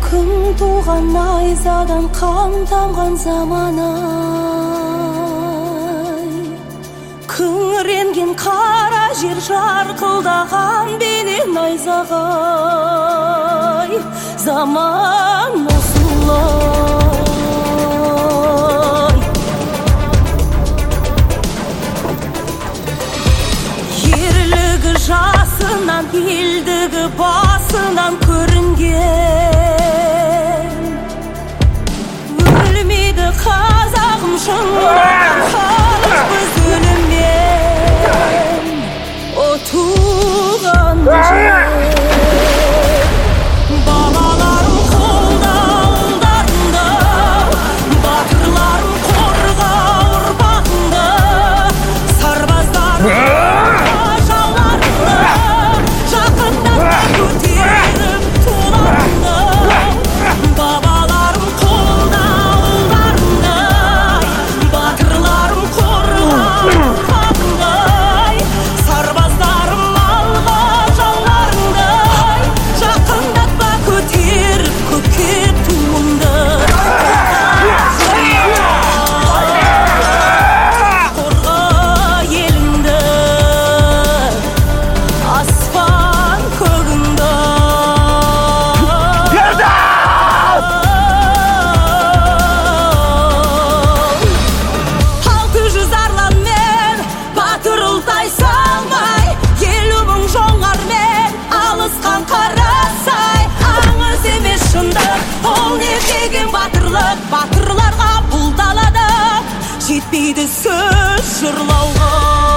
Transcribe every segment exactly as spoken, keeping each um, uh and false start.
күн туған найзадан қан тамған заман-ай, күңіренген қара жер жарқылдаған бейне найзағай, заман осылай. Ерлігі жасынан, елдігі басынан көрінген, өлмейді қазағым шыңыраған халықпыз өлімнен, о туған жер. Бабаларым қолда ұлдарыңды, батырларым қорға ұрпағыңды, сарбаздарым батырларға бұл далада жетпейді сөз жырлауға.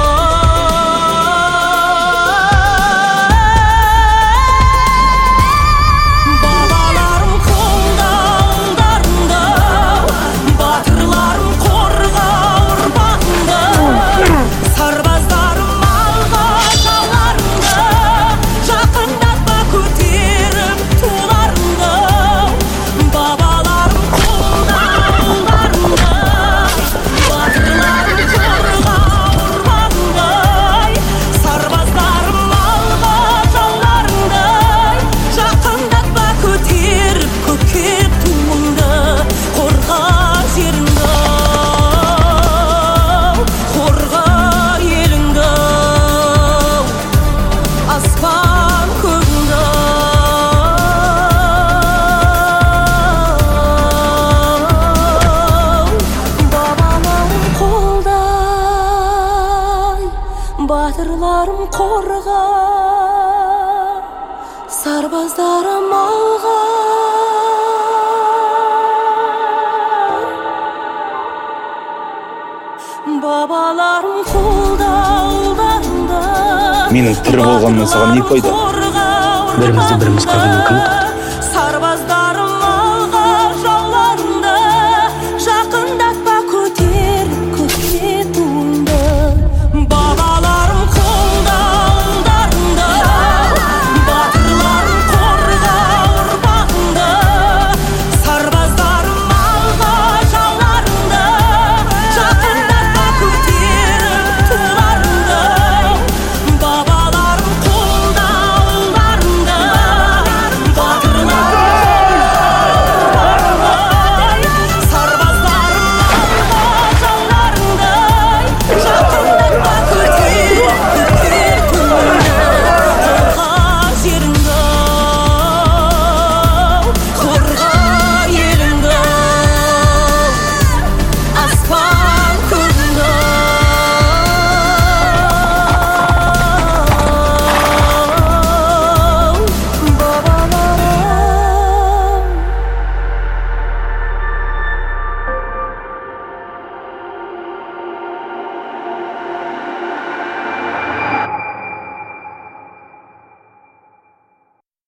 Бабаларым қолда ұлдарыңды, батырларым қорға ұрпағыңды, сарбаздарым алға жауларыңды, жақындатпа көтеріп туларыңды. Бабаларым қолда ұлдарыңды, батырларым қорға ұрпағыңды, сарбаздарым алға жауларыңды, жақындатпа көтеріп көкке туыңды, қорға жеріңді, қорға еліңді, аспан көгіңді. Бабаларым қолда, батырларым қорға, сарбаздарым алға. Бабаларым қолда ұлдарыңды, Менің тірі болғаннан саған не пайда? қорға Бірімізді біріміз қырғаннан кім